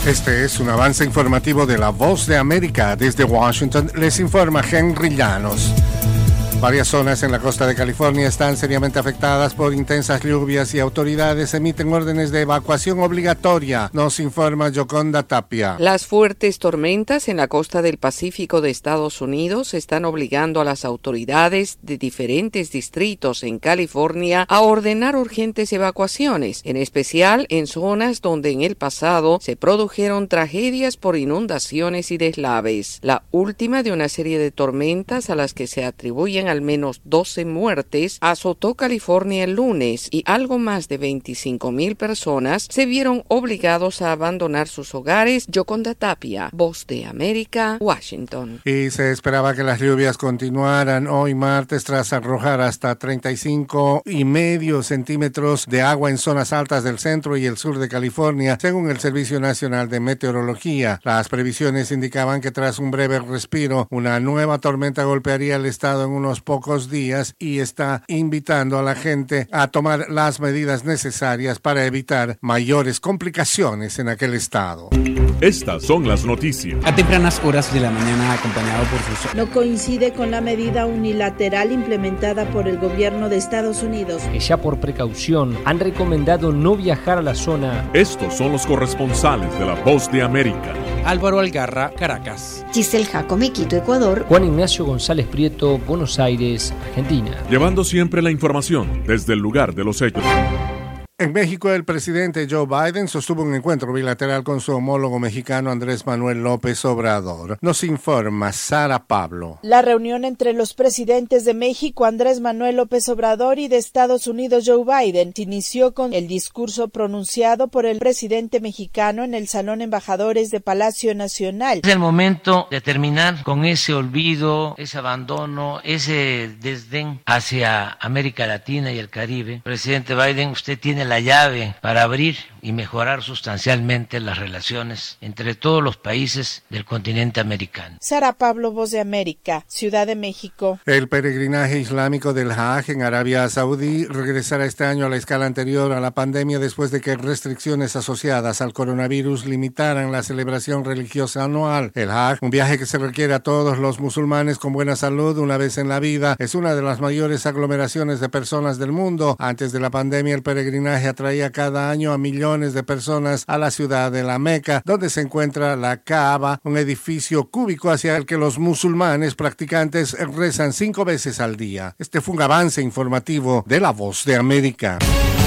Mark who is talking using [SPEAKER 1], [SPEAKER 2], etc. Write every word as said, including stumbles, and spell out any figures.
[SPEAKER 1] Este es un avance informativo de La Voz de América. Desde Washington les informa Henry Llanos. Varias zonas en la costa de California están seriamente afectadas por intensas lluvias y autoridades emiten órdenes de evacuación obligatoria, nos informa Yoconda Tapia.
[SPEAKER 2] Las fuertes tormentas en la costa del Pacífico de Estados Unidos están obligando a las autoridades de diferentes distritos en California a ordenar urgentes evacuaciones, en especial en zonas donde en el pasado se produjeron tragedias por inundaciones y deslaves. La última de una serie de tormentas a las que se atribuyen al menos doce muertes, azotó California el lunes y algo más de veinticinco mil personas se vieron obligados a abandonar sus hogares. Yoconda Tapia, Voz de América, Washington.
[SPEAKER 1] Y se esperaba que las lluvias continuaran hoy martes tras arrojar hasta treinta y cinco y medio centímetros de agua en zonas altas del centro y el sur de California, según el Servicio Nacional de Meteorología. Las previsiones indicaban que tras un breve respiro, una nueva tormenta golpearía el estado en unos pocos días y está invitando a la gente a tomar las medidas necesarias para evitar mayores complicaciones en aquel estado.
[SPEAKER 3] Estas son las noticias.
[SPEAKER 4] A tempranas horas de la mañana, acompañado por sus...
[SPEAKER 5] No coincide con la medida unilateral implementada por el gobierno de Estados Unidos.
[SPEAKER 6] Que ya por precaución han recomendado no viajar a la zona.
[SPEAKER 3] Estos son los corresponsales de La Voz de América.
[SPEAKER 4] Álvaro Algarra, Caracas.
[SPEAKER 7] Giselle Jacome, Quito, Ecuador.
[SPEAKER 6] Juan Ignacio González Prieto, Buenos Aires, Argentina.
[SPEAKER 3] Llevando siempre la información desde el lugar de los hechos.
[SPEAKER 1] En México, el presidente Joe Biden sostuvo un encuentro bilateral con su homólogo mexicano Andrés Manuel López Obrador. Nos informa Sara Pablo.
[SPEAKER 5] La reunión entre los presidentes de México, Andrés Manuel López Obrador, y de Estados Unidos, Joe Biden, se inició con el discurso pronunciado por el presidente mexicano en el Salón Embajadores de Palacio Nacional.
[SPEAKER 8] Es el momento de terminar con ese olvido, ese abandono, ese desdén hacia América Latina y el Caribe. Presidente Biden, usted tiene la la llave para abrir y mejorar sustancialmente las relaciones entre todos los países del continente americano.
[SPEAKER 5] Sara Pablo, Voz de América, Ciudad de México.
[SPEAKER 1] El peregrinaje islámico del Hajj en Arabia Saudí regresará este año a la escala anterior a la pandemia después de que restricciones asociadas al coronavirus limitaran la celebración religiosa anual. El Hajj, un viaje que se requiere a todos los musulmanes con buena salud una vez en la vida, es una de las mayores aglomeraciones de personas del mundo. Antes de la pandemia, el peregrinaje atraía cada año a millones de personas a la ciudad de la Meca, donde se encuentra la Kaaba, un edificio cúbico hacia el que los musulmanes practicantes rezan cinco veces al día. Este fue un avance informativo de La Voz de América.